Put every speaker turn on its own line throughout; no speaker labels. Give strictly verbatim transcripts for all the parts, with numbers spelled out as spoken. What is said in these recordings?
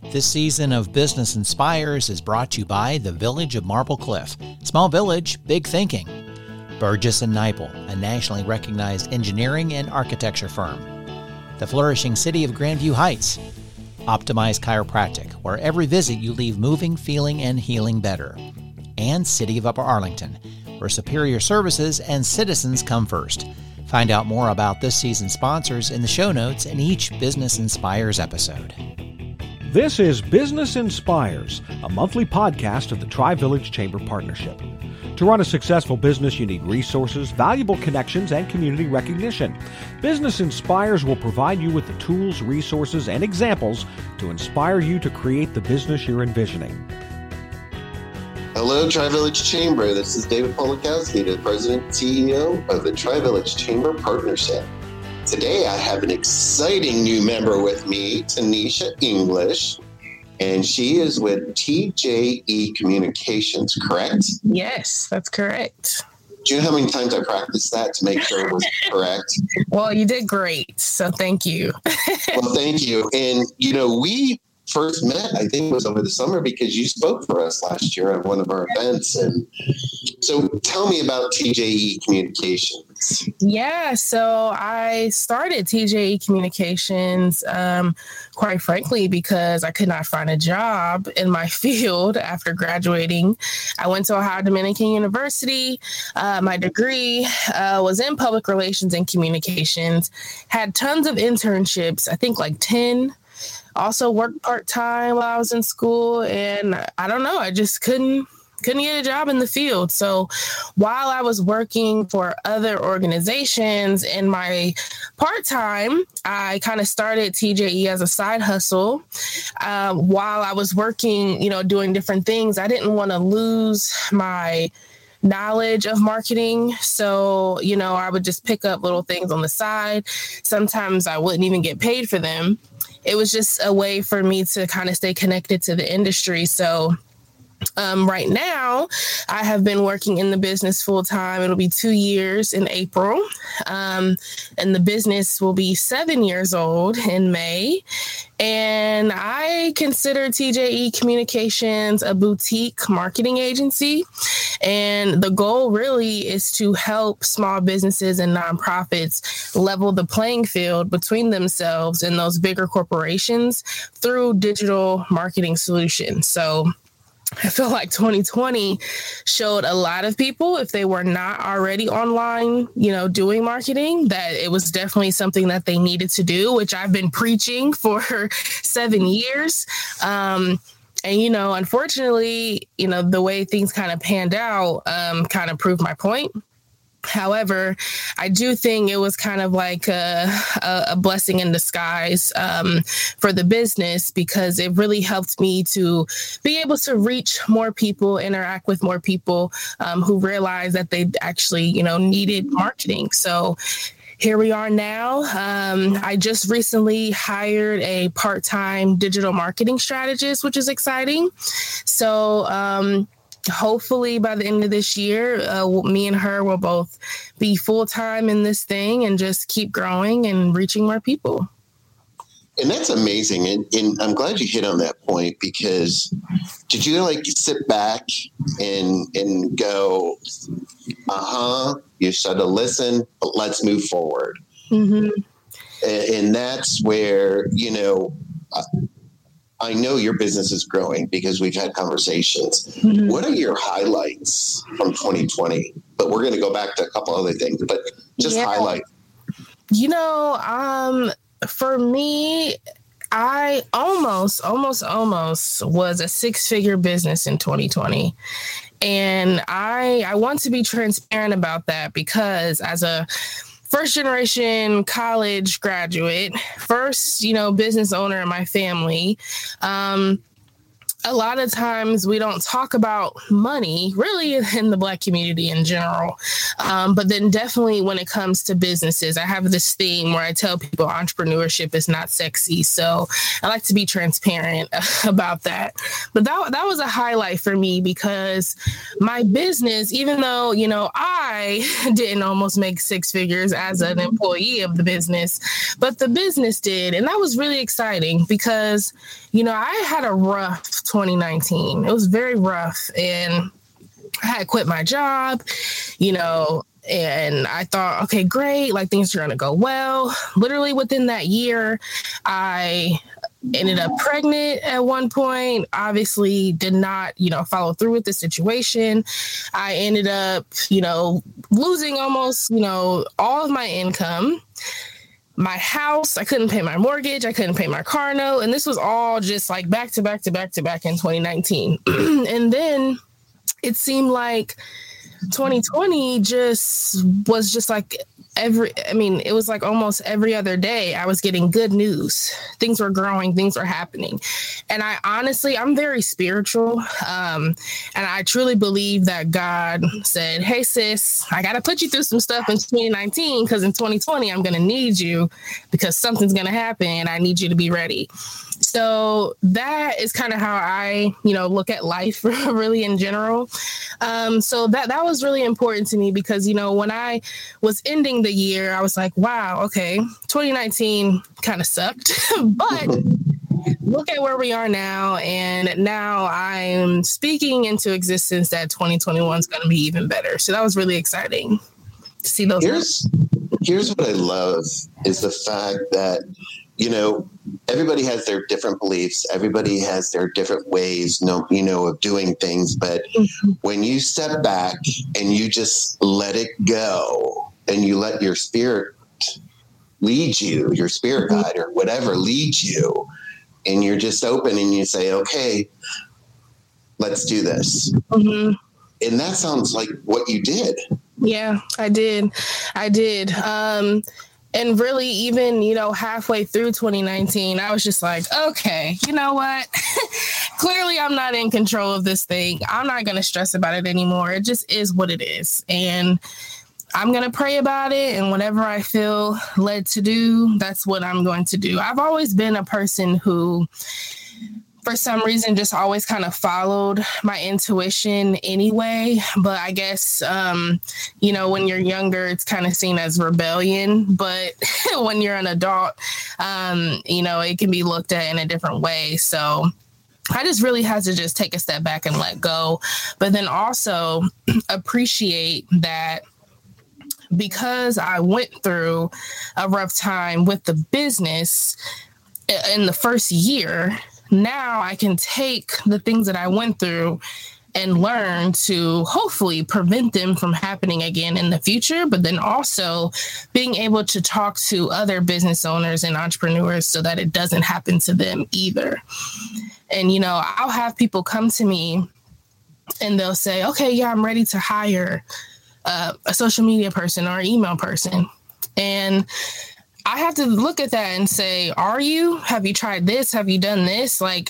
This season of Business Inspires is brought to you by the Village of Marble Cliff. Small village, big thinking. Burgess and Nyepel, a nationally recognized engineering and architecture firm. The flourishing city of Grandview Heights. Optimize Chiropractic, where every visit you leave moving, feeling, and healing better. And City of Upper Arlington, where superior services and citizens come first. Find out more about this season's sponsors in the show notes in each Business Inspires episode.
This is Business Inspires, a monthly podcast of the Tri-Village Chamber Partnership. To run a successful business, you need resources, valuable connections, and community recognition. Business Inspires will provide you with the tools, resources, and examples to inspire you to create the business you're envisioning.
Hello, Tri-Village Chamber. This is David Polakowski, the President and C E O of the Tri-Village Chamber Partnership. Today, I have an exciting new member with me, Tanisha English, and she is with T J E Communications, correct?
Yes, that's correct.
Do you know how many times I practiced that to make sure it was correct?
Well, you did great, so thank you.
Well, thank you. And, you know, we first met, I think it was over the summer, because you spoke for us last year at one of our events. And so tell me about T J E Communications.
Yeah, so I started T J E Communications, um, quite frankly, because I could not find a job in my field after graduating. I went to Ohio Dominican University. Uh, my degree uh, was in public relations and communications, had tons of internships, I think like ten. Also worked part-time while I was in school, and I don't know, I just couldn't couldn't get a job in the field. So while I was working for other organizations in my part-time, I kind of started T J E as a side hustle. Um, while I was working, you know, doing different things, I didn't want to lose my knowledge of marketing. So, you know, I would just pick up little things on the side. Sometimes I wouldn't even get paid for them. It was just a way for me to kind of stay connected to the industry. So um, right now, I have been working in the business full time. It'll be two years in April. Um, and the business will be seven years old in May. And I consider T J E Communications a boutique marketing agency. And the goal really is to help small businesses and nonprofits level the playing field between themselves and those bigger corporations through digital marketing solutions. So I feel like twenty twenty showed a lot of people, if they were not already online, you know, doing marketing, that it was definitely something that they needed to do, which I've been preaching for seven years. Um, and, you know, unfortunately, you know, the way things kind of panned out um, kind of proved my point. However, I do think it was kind of like a, a blessing in disguise um, for the business, because it really helped me to be able to reach more people, interact with more people um, who realized that they actually, you know, needed marketing. So here we are now. Um, I just recently hired a part-time digital marketing strategist, which is exciting. So, um, hopefully by the end of this year, uh, me and her will both be full-time in this thing and just keep growing and reaching more people.
And that's amazing. And, and I'm glad you hit on that point, because did you like sit back and and go, uh-huh, you should have listened, but let's move forward. Mm-hmm. And, and that's where, you know, uh, I know your business is growing because we've had conversations. Mm-hmm. What are your highlights from twenty twenty? But we're going to go back to a couple other things, but just yeah. highlight.
You know, um, for me, I almost, almost, almost was a six-figure business in twenty twenty. And I, I want to be transparent about that, because as a first generation college graduate, first, you know, business owner in my family, um, a lot of times we don't talk about money really in the Black community in general. Um, but then definitely when it comes to businesses, I have this theme where I tell people entrepreneurship is not sexy. So I like to be transparent about that. But that, that was a highlight for me because my business, even though, you know, I didn't almost make six figures as an employee of the business, but the business did. And that was really exciting because, you know, I had a rough twenty nineteen. It was very rough. And I had quit my job, you know, and I thought, okay, great. Like things are going to go well. Literally within that year, I ended up pregnant at one point, obviously did not, you know, follow through with the situation. I ended up, you know, losing almost, you know, all of my income. My house, I couldn't pay my mortgage. I couldn't pay my car note. And this was all just like back to back to back to back in twenty nineteen. And then it seemed like twenty twenty just was just like every, I mean, it was like almost every other day I was getting good news. Things were growing, things were happening. And I honestly, I'm very spiritual. Um, and I truly believe that God said, hey, sis, I got to put you through some stuff in twenty nineteen because in twenty twenty, I'm going to need you because something's going to happen and I need you to be ready. So that is kind of how I, you know, look at life really in general. Um, so that that was really important to me because, you know, when I was ending the year, I was like, wow, okay, twenty nineteen kind of sucked, but look at where we are now. And now I'm speaking into existence that twenty twenty-one is going to be even better. So that was really exciting to see those.
Here's, here's what I love is the fact that, you know, everybody has their different beliefs. Everybody has their different ways, no, you know, of doing things. But mm-hmm. when you step back and you just let it go and you let your spirit lead you, your spirit guide or whatever leads you, and you're just open and you say, okay, let's do this. Mm-hmm. And that sounds like what you did.
Yeah, I did. I did. Um, And really, even, you know, halfway through twenty nineteen, I was just like, okay, you know what? Clearly, I'm not in control of this thing. I'm not going to stress about it anymore. It just is what it is. And I'm going to pray about it. And whatever I feel led to do, that's what I'm going to do. I've always been a person who, for some reason, just always kind of followed my intuition anyway. But I guess, um, you know, when you're younger, it's kind of seen as rebellion. But when you're an adult, um, you know, it can be looked at in a different way. So I just really had to just take a step back and let go. But then also appreciate that because I went through a rough time with the business in the first year, now I can take the things that I went through and learn to hopefully prevent them from happening again in the future, but then also being able to talk to other business owners and entrepreneurs so that it doesn't happen to them either. And, you know, I'll have people come to me and they'll say, okay, yeah, I'm ready to hire uh, a social media person or email person. And I have to look at that and say, are you? Have you tried this? Have you done this? Like,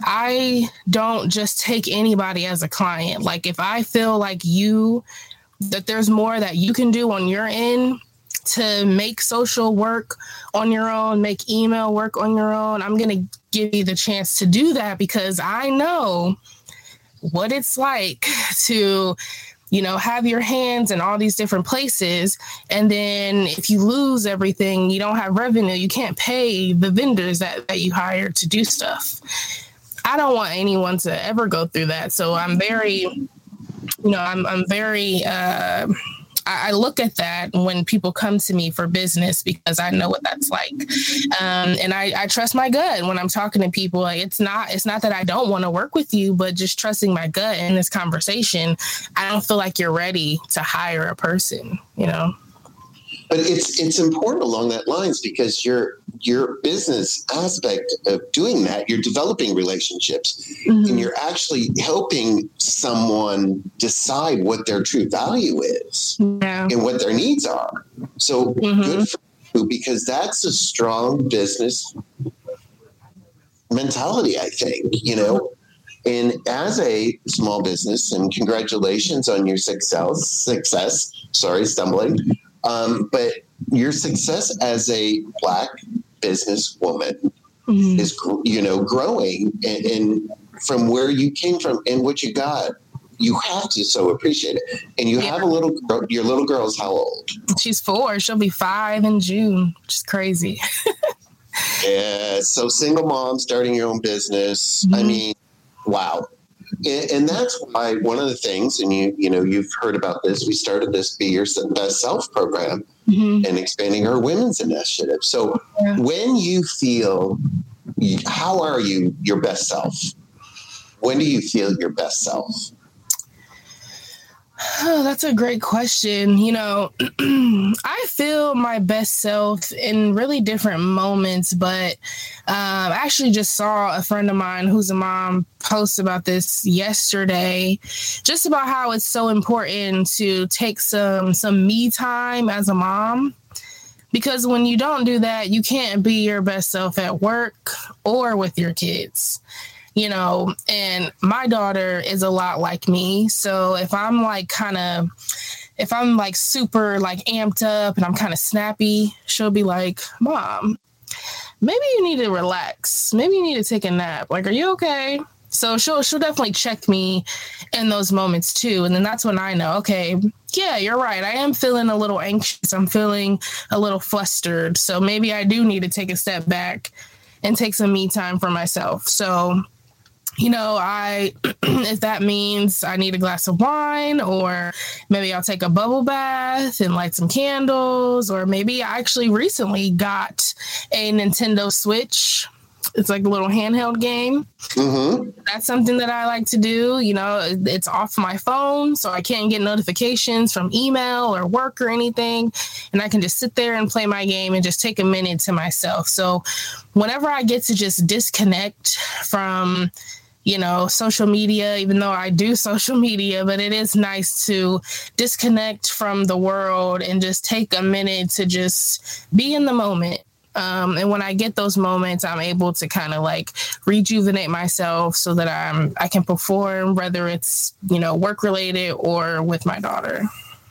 I don't just take anybody as a client. Like, if I feel like you, that there's more that you can do on your end to make social work on your own, make email work on your own, I'm going to give you the chance to do that because I know what it's like to, you know, have your hands in all these different places. And then if you lose everything, you don't have revenue, you can't pay the vendors that, that you hired to do stuff. I don't want anyone to ever go through that. So I'm very, you know, I'm, I'm very, uh, I, I look at that when people come to me for business because I know what that's like. Um, and I, I trust my gut when I'm talking to people. Like, it's not, it's not that I don't want to work with you, but just trusting my gut in this conversation. I don't feel like you're ready to hire a person, you know?
But it's it's important along that lines because your your business aspect of doing that, you're developing relationships mm-hmm. and you're actually helping someone decide what their true value is yeah. and what their needs are. So mm-hmm. good for you because that's a strong business mentality, I think, you know. And as a small business, and congratulations on your success, success, sorry, stumbling. Um, but your success as a Black businesswoman mm-hmm. is, you know, growing and, and from where you came from and what you got. You have to so appreciate it. And you yeah. have a little girl, your little girl's how old? She's four.
She'll be five in June, which is crazy.
Yeah. So single mom, starting your own business. Mm-hmm. I mean, wow. And, and that's why one of the things, and you, you know, you've heard about this, we started this Be Your Best Self program mm-hmm. and expanding our women's initiative. So yeah. when you feel, how are you your best self? When do you feel your best self?
Oh, that's a great question. You know, I feel my best self in really different moments, but um, I actually just saw a friend of mine who's a mom post about this yesterday, just about how it's so important to take some some me time as a mom. Because when you don't do that, you can't be your best self at work or with your kids. You know, and my daughter is a lot like me. So if I'm like kind of, if I'm like super like amped up and I'm kind of snappy, she'll be like, Mom, maybe you need to relax. Maybe you need to take a nap. Like, are you okay? So she'll she'll definitely check me in those moments too. And then that's when I know, okay, yeah, you're right. I am feeling a little anxious. I'm feeling a little flustered. So maybe I do need to take a step back and take some me time for myself. So you know, I, if that means I need a glass of wine, or maybe I'll take a bubble bath and light some candles, or maybe I actually recently got a Nintendo Switch. It's like a little handheld game. Mm-hmm. That's something that I like to do. You know, it's off my phone, so I can't get notifications from email or work or anything. And I can just sit there and play my game and just take a minute to myself. So whenever I get to just disconnect from, you know, social media, even though I do social media, but it is nice to disconnect from the world and just take a minute to just be in the moment. Um, and when I get those moments, I'm able to kind of like rejuvenate myself so that I'm I can perform, whether it's, you know, work related or with my daughter.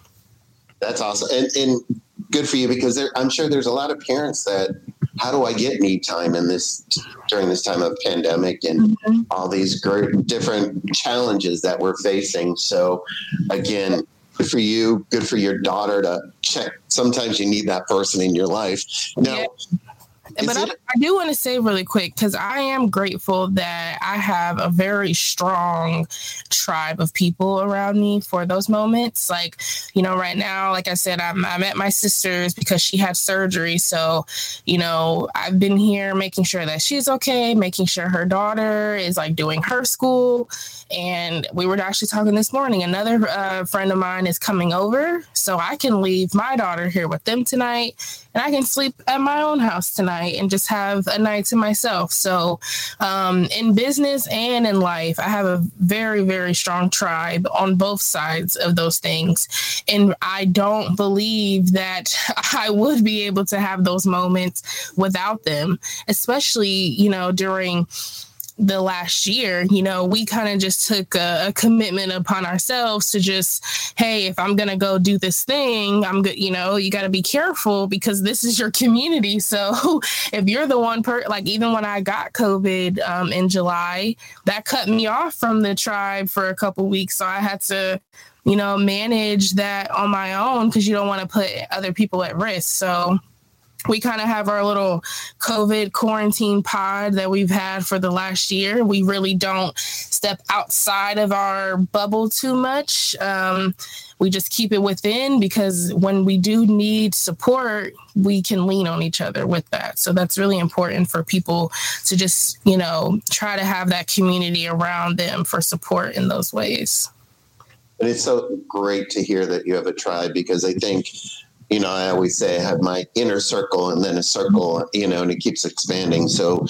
That's awesome. And, and good for you, because there, I'm sure there's a lot of parents that, how do I get me time in this during this time of pandemic and mm-hmm. all these great different challenges that we're facing? So again, good for you, good for your daughter to check. Sometimes you need that person in your life. Now, yeah.
But I, I do want to say really quick, because I am grateful that I have a very strong tribe of people around me for those moments. Like, you know, right now, like I said, I'm, I'm at my sister's because she had surgery. So, you know, I've been here making sure that she's okay, making sure her daughter is like doing her school. And we were actually talking this morning. Another uh, friend of mine is coming over, so I can leave my daughter here with them tonight, and I can sleep at my own house tonight and just have a night to myself. So um, in business and in life, I have a very, very strong tribe on both sides of those things. And I don't believe that I would be able to have those moments without them, especially, you know, during the last year. You know, we kind of just took a, a commitment upon ourselves to just, hey, if I'm going to go do this thing, I'm good. You know, you got to be careful because this is your community. So if you're the one per like, even when I got COVID um, in July, that cut me off from the tribe for a couple weeks. So I had to, you know, manage that on my own because you don't want to put other people at risk. So we kind of have our little COVID quarantine pod that we've had for the last year. We really don't step outside of our bubble too much. Um, we just keep it within, because when we do need support, we can lean on each other with that. So that's really important for people to just, you know, try to have that community around them for support in those ways.
And it's so great to hear that you have a tribe, because I think, you know, I always say I have my inner circle and then a circle, you know, and it keeps expanding. So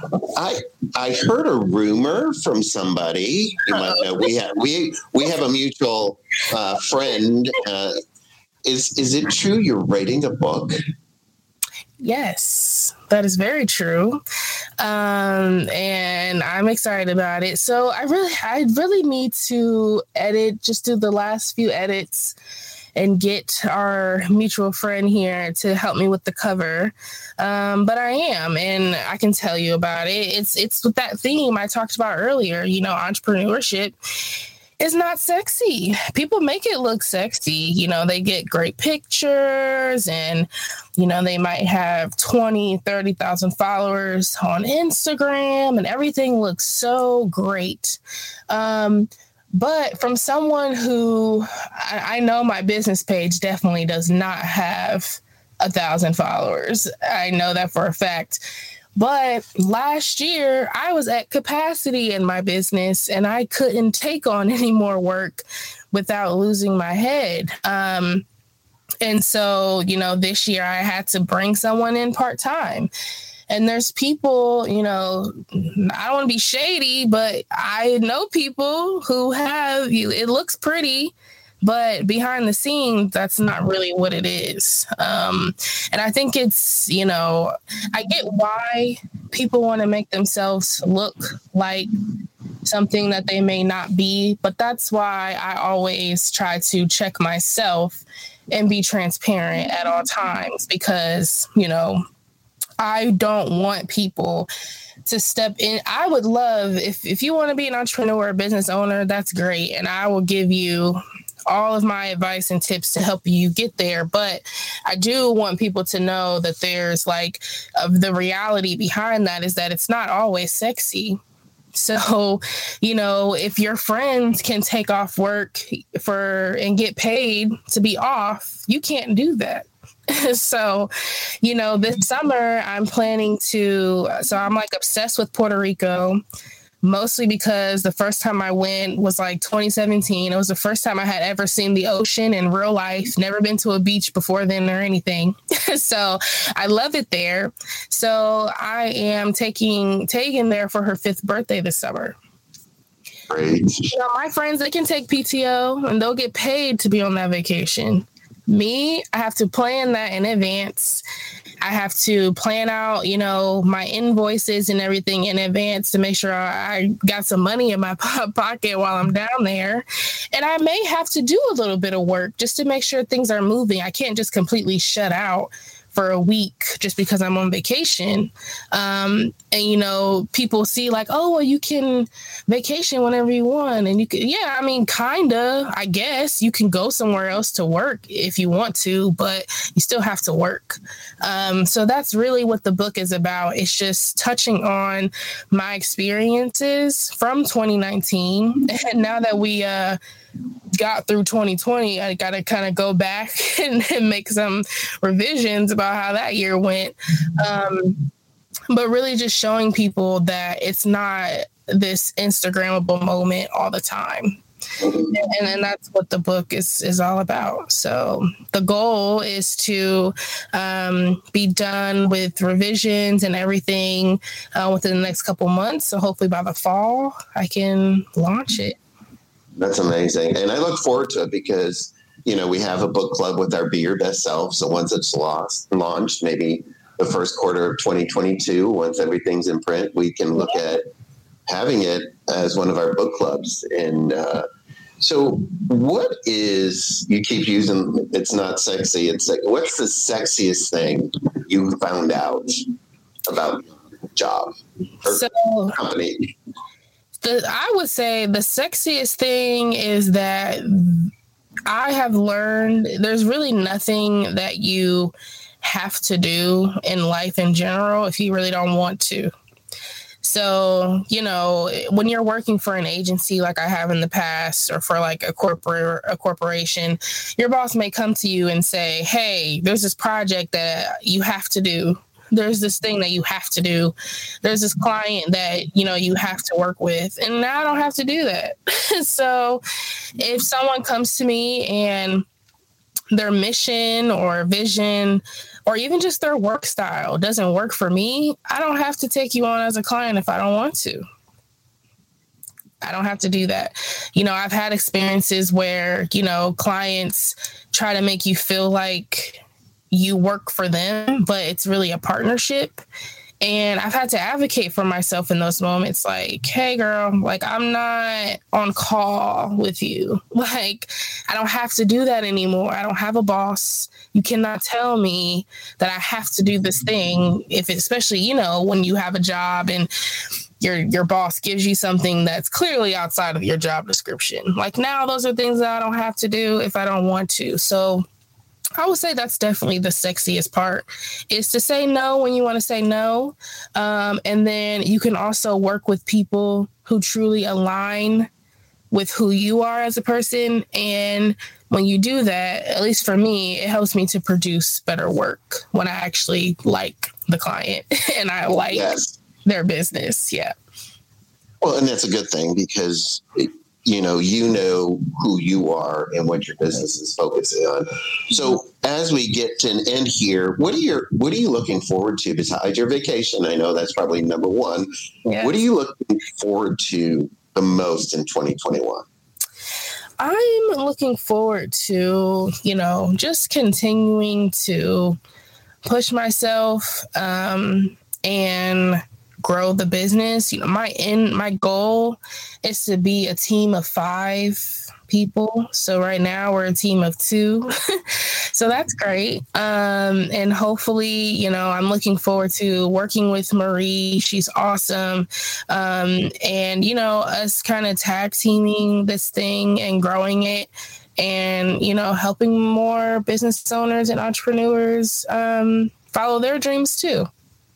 I I heard a rumor from somebody. You might know, we have we we have a mutual uh, friend. Uh, is is it true you're writing a book?
Yes, that is very true. Um, and I'm excited about it. So I really, I really need to edit, just do the last few edits and get our mutual friend here to help me with the cover. Um, but I am, and I can tell you about it. It's, it's with that theme I talked about earlier, you know, entrepreneurship. It's not sexy. People make it look sexy. You know, they get great pictures and, you know, they might have twenty, thirty thousand followers on Instagram and everything looks so great. Um, but from someone who I, I know my business page definitely does not have a thousand followers. I know that for a fact. But last year, I was at capacity in my business and I couldn't take on any more work without losing my head. Um, and so, you know, this year I had to bring someone in part-time. And there's people, you know, I don't want to be shady, but I know people who have, it looks pretty, but behind the scenes, that's not really what it is. Um, and I think it's, you know, I get why people want to make themselves look like something that they may not be. But that's why I always try to check myself and be transparent at all times, because, you know, I don't want people to step in. I would love, if, if you want to be an entrepreneur or business owner, that's great. And I will give you all of my advice and tips to help you get there. But I do want people to know that there's like uh, the reality behind that is that it's not always sexy. So, you know, if your friends can take off work for and get paid to be off, you can't do that. So, you know, this summer I'm planning to, so I'm like obsessed with Puerto Rico. Mostly because the first time I went was like twenty seventeen. It was the first time I had ever seen the ocean in real life. Never been to a beach before then or anything. So I love it there. So I am taking taking there for her fifth birthday this summer.
Great.
You know, my friends, they can take P T O and they'll get paid to be on that vacation. Me, I have to plan that in advance. I have to plan out, you know, my invoices and everything in advance to make sure I got some money in my pocket while I'm down there. And I may have to do a little bit of work just to make sure things are moving. I can't just completely shut out for a week just because I'm on vacation. Um, and, you know, people see like, oh, well, you can vacation whenever you want. And you can, yeah, I mean, kind of, I guess you can go somewhere else to work if you want to, but you still have to work. Um, so that's really what the book is about. It's just touching on my experiences from twenty nineteen. And now that we, uh, got through twenty twenty, I got to kind of go back and, and make some revisions about how that year went. Um, but really just showing people that it's not this Instagrammable moment all the time. And, and that's what the book is, is all about. So the goal is to um, be done with revisions and everything uh, within the next couple months. So hopefully by the fall, I can launch it.
That's amazing. And I look forward to it because, you know, we have a book club with our Be Your Best Self. So once it's lost, launched, maybe the first quarter of twenty twenty-two, once everything's in print, we can look at having it as one of our book clubs. And uh, so what is, you keep using, it's not sexy. It's like, what's the sexiest thing you found out about job or
so,
company?
The, I would say the sexiest thing is that I have learned there's really nothing that you have to do in life in general if you really don't want to. So, you know, when you're working for an agency like I have in the past or for like a corporate a corporation, your boss may come to you and say, hey, there's this project that you have to do. There's this thing that you have to do. There's this client that, you know, you have to work with. And I don't have to do that. So if someone comes to me and their mission or vision or even just their work style doesn't work for me, I don't have to take you on as a client if I don't want to. I don't have to do that. You know, I've had experiences where, you know, clients try to make you feel like you work for them, but it's really a partnership. And I've had to advocate for myself in those moments. Like, hey, girl, like, I'm not on call with you. Like, I don't have to do that anymore. I don't have a boss. You cannot tell me that I have to do this thing. If it, especially, you know, when you have a job and your your boss gives you something that's clearly outside of your job description. Like, now those are things that I don't have to do if I don't want to. So I would say that's definitely the sexiest part, is to say no when you want to say no. Um, and then you can also work with people who truly align with who you are as a person. And when you do that, at least for me, it helps me to produce better work when I actually like the client and I like yes. their business. Yeah.
Well, and that's a good thing because it, you know, you know who you are and what your business is focusing on. So as we get to an end here, what are your, what are you looking forward to besides your vacation? I know that's probably number one. Yes. What are you looking forward to the most in twenty twenty-one?
I'm looking forward to, you know, just continuing to push myself um, and grow the business. You know, my end, my goal is to be a team of five people. So right now we're a team of two. So that's great. Um, and hopefully, you know, I'm looking forward to working with Marie. She's awesome. Um, and, you know, us kind of tag teaming this thing and growing it and, you know, helping more business owners and entrepreneurs um, follow their dreams too.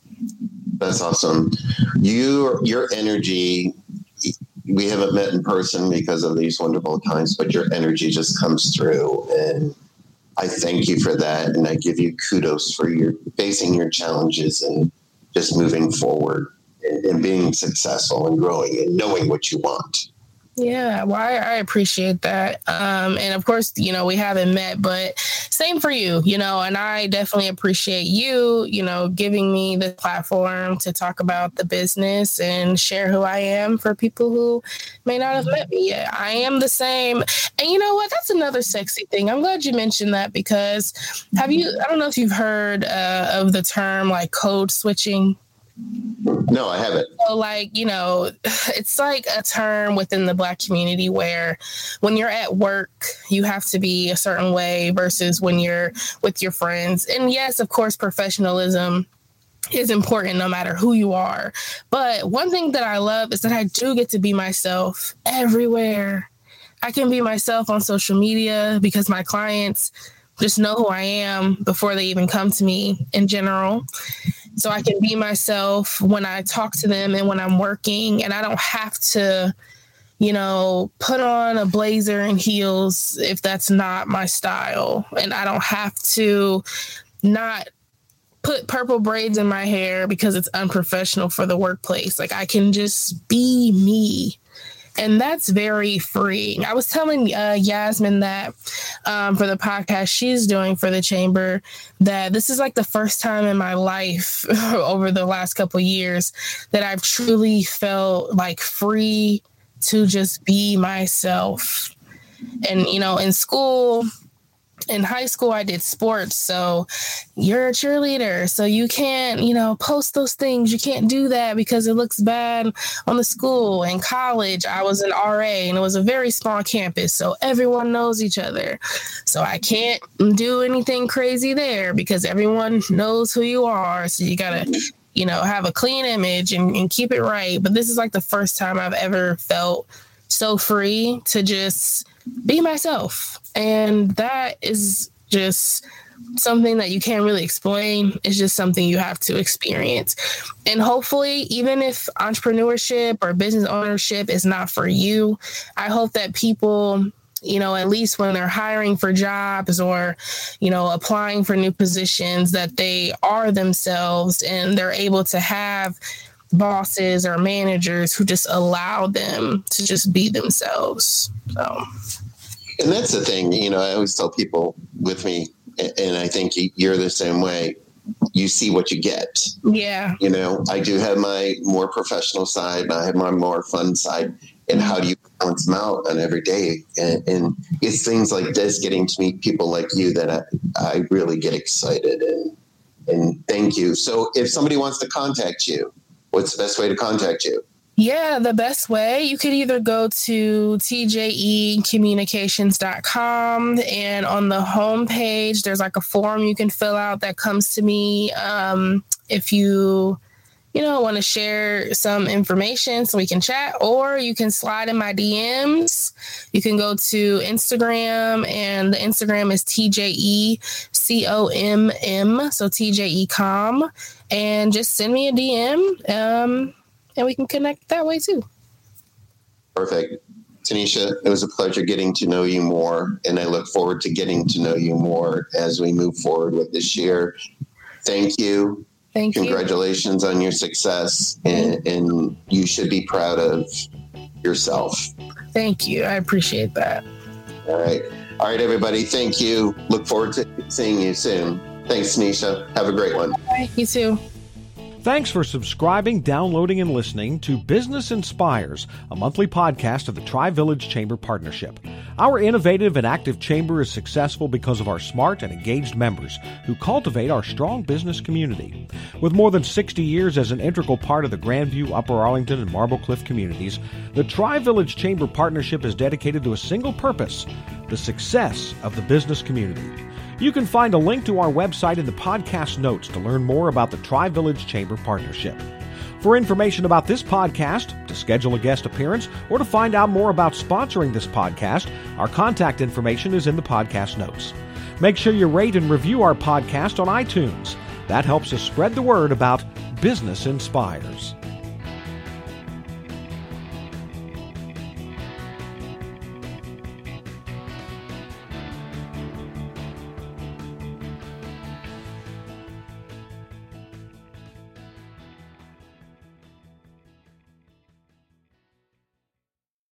That's awesome. You, your energy, we haven't met in person because of these wonderful times, but your energy just comes through. And I thank you for that. And I give you kudos for your facing your challenges and just moving forward and, and being successful and growing and knowing what you want.
Yeah, well, I, I appreciate that. Um, and of course, you know, we haven't met, but same for you, you know, and I definitely appreciate you, you know, giving me the platform to talk about the business and share who I am for people who may not have met me yet. I am the same. And you know what? That's another sexy thing. I'm glad you mentioned that because have you, I don't know if you've heard uh, of the term like code switching.
No, I haven't.
So like, you know, it's like a term within the Black community where when you're at work, you have to be a certain way versus when you're with your friends. And yes, of course, professionalism is important no matter who you are. But one thing that I love is that I do get to be myself everywhere. I can be myself on social media because my clients just know who I am before they even come to me in general. So I can be myself when I talk to them and when I'm working, and I don't have to, you know, put on a blazer and heels if that's not my style. And I don't have to not put purple braids in my hair because it's unprofessional for the workplace. Like I can just be me. And that's very freeing. I was telling uh, Yasmin that um, for the podcast she's doing for the Chamber, that this is like the first time in my life over the last couple of years that I've truly felt like free to just be myself. And, you know, in school, in high school, I did sports. So you're a cheerleader. So you can't, you know, post those things. You can't do that because it looks bad on the school. In college, I was an R A and it was a very small campus. So everyone knows each other. So I can't do anything crazy there because everyone knows who you are. So you got to, you know, have a clean image and, and keep it right. But this is like the first time I've ever felt so free to just be myself. And that is just something that you can't really explain. It's just something you have to experience. And hopefully, even if entrepreneurship or business ownership is not for you, I hope that people, you know, at least when they're hiring for jobs or, you know, applying for new positions, that they are themselves and they're able to have bosses or managers who just allow them to just be themselves. So.
And that's the thing, you know, I always tell people with me, and I think you're the same way, you see what you get.
Yeah.
You know, I do have my more professional side, I have my more fun side. and how do you balance them out on every day? And, and it's things like this, getting to meet people like you, that I, I really get excited, and and thank you. So if somebody wants to contact you, what's the best way to contact you?
Yeah, the best way, you could either go to T J E communications dot com, and on the homepage, there's like a form you can fill out that comes to me. Um, if you, you know, want to share some information so we can chat, or you can slide in my D Ms. You can go to Instagram, and the Instagram is T J E C O M M, so T J E com, and just send me a D M. Um, And we can connect that way too.
Perfect. Tanisha, it was a pleasure getting to know you more, and I look forward to getting to know you more as we move forward with this year. Thank you.
Thank you.
Congratulations on your success, and, and you should be proud of yourself.
Thank you. I appreciate that.
All right. All right, everybody. Thank you. Look forward to seeing you soon. Thanks, Tanisha. Have a great one.
Bye. You too.
Thanks for subscribing, downloading, and listening to Business Inspires, a monthly podcast of the Tri-Village Chamber Partnership. Our innovative and active chamber is successful because of our smart and engaged members who cultivate our strong business community. With more than sixty years as an integral part of the Grandview, Upper Arlington, and Marble Cliff communities, the Tri-Village Chamber Partnership is dedicated to a single purpose: the success of the business community. You can find a link to our website in the podcast notes to learn more about the Tri-Village Chamber Partnership. For information about this podcast, to schedule a guest appearance, or to find out more about sponsoring this podcast, our contact information is in the podcast notes. Make sure you rate and review our podcast on iTunes. That helps us spread the word about Business Inspires.